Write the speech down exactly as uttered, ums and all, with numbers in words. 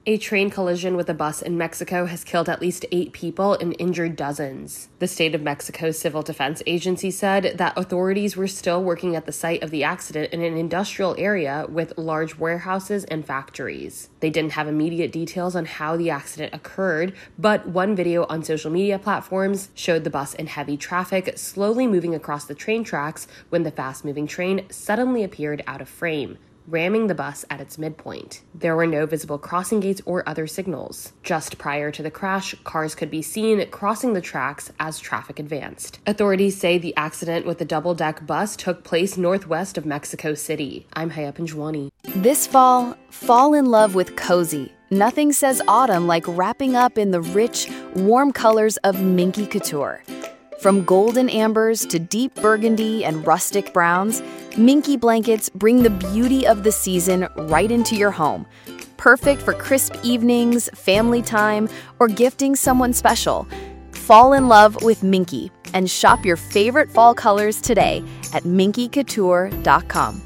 A train collision with a bus in Mexico has killed at least eight people and injured dozens. The state of Mexico's Civil Defense Agency said that authorities were still working at the site of the accident in an industrial area with large warehouses and factories. They didn't have immediate details on how the accident occurred, but one video on social media platforms showed the bus in heavy traffic slowly moving across the train tracks when the fast-moving train suddenly appeared out of frame, ramming the bus at its midpoint. There were no visible crossing gates or other signals. Just prior to the crash, cars could be seen crossing the tracks as traffic advanced. Authorities say the accident with the double-deck bus took place northwest of Mexico City. I'm Haya Panjwani. This fall, fall in love with cozy. Nothing says autumn like wrapping up in the rich, warm colors of Minky Couture. From golden ambers to deep burgundy and rustic browns, Minky blankets bring the beauty of the season right into your home. Perfect for crisp evenings, family time, or gifting someone special. Fall in love with Minky and shop your favorite fall colors today at minky couture dot com.